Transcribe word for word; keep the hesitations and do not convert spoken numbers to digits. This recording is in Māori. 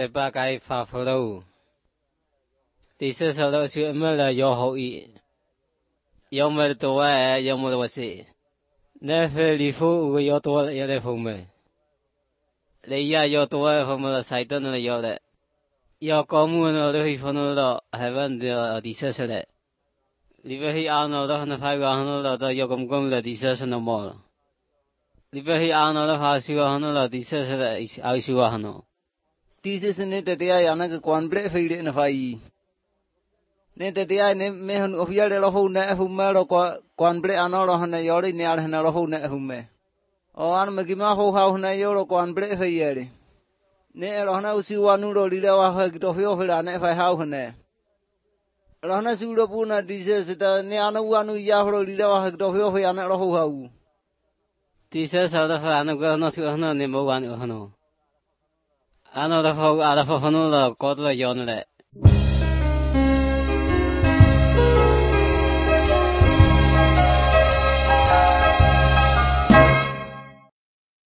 te ba kai fa fo ti se so lo su me la yo ho i yo me to wa yo mo lo se ne fe li fu yo to yo le fu me le ya yo to wa fu me la sai to ne yo le yo ko mu no lo hi fu no lo heaven de ti se se le li ve hi a no lo na fa ga no lo to yo kom kom le ti se se no mo li ve hi a no lo fa si ga no lo ti se se le a si ga no ti se se ne te ya ya na ke kwan bre fe le na fa yi ne te ya ne me hun o ya le lo hu na hu me lo kwan bre ano lo na yo le ne ar na lo hu na hu me o an me ki ma ho ha hu na yo lo kwan bre fe ye le ne lo na u si wa nu lo li le wa ha ki to fe o fe la ne fa ha hu ne lo na su lo pu na ti se se ta ne anu wa nu ya ho lo li le wa ha ki to fe o fe ya na lo hu ha u ti se sa da fa na ga no su no ne mo wa no no ano da fa ala fa no lo ko lo yo ne